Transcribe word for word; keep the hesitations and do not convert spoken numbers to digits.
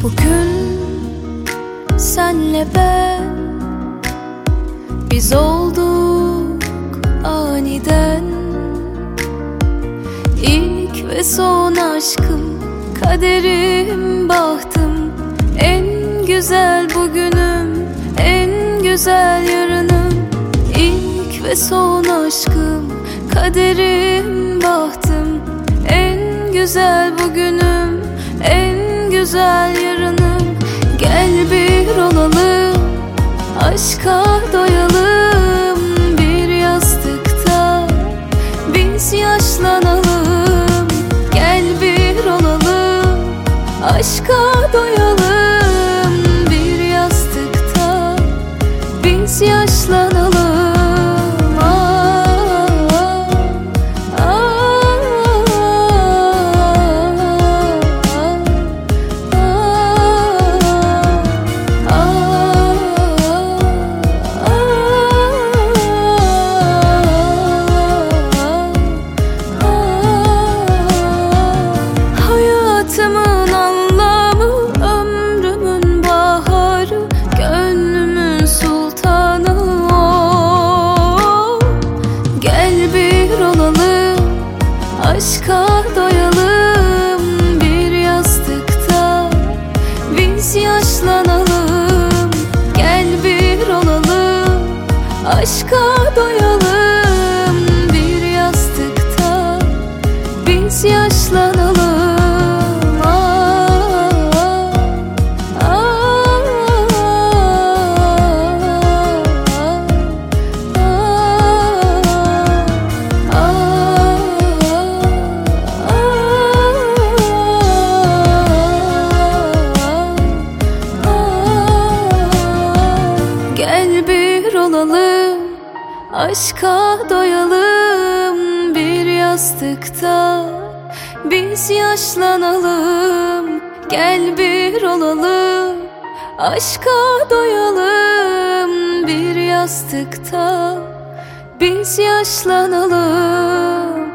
Bugün senle ben, biz olduk aniden. İlk ve son aşkım, kaderim, bahtım. En güzel bugünüm, en güzel yarınım. İlk ve son aşkım, kaderim, bahtım. En güzel bugünüm, en güzel yarınım. Gel bir olalım, aşka doyalım. Bir yastıkta biz yaşlanalım. Gel bir olalım, aşka doyalım. Bir yastıkta biz yaşlanalım. Hayatımın anlamı, ömrümün baharı, gönlümün sultanı o. Gel bir olalım, aşka doyalım. Bir yastıkta biz yaşlanalım. Gel bir olalım, aşka doyalım. Bir yastıkta biz yaşlanalım. Gel bir olalım, aşka doyalım. Bir yastıkta biz yaşlanalım. Gel bir olalım, aşka doyalım. Bir yastıkta biz yaşlanalım.